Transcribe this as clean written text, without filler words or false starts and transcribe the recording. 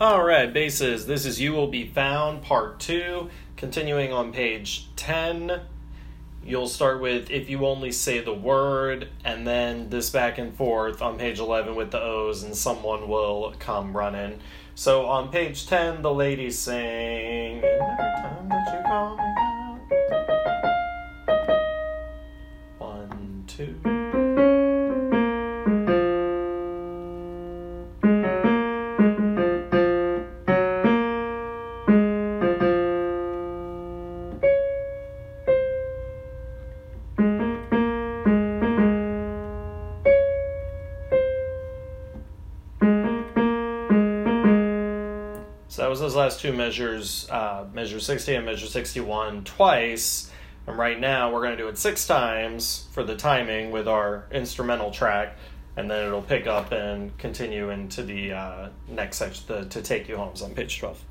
All right, basses. This is You Will Be Found, Part 2. Continuing on page 10. You'll start with If You Only Say the Word, and then this back and forth on page 11 with the O's, and someone will come running. So on page 10, the ladies sing, every time that you call me out. 1, 2. So that was those last two measures, measure 60 and measure 61 twice. And right now we're going to do it 6 times for the timing with our instrumental track. And then it'll pick up and continue into the next section, to Take You Homes on page 12.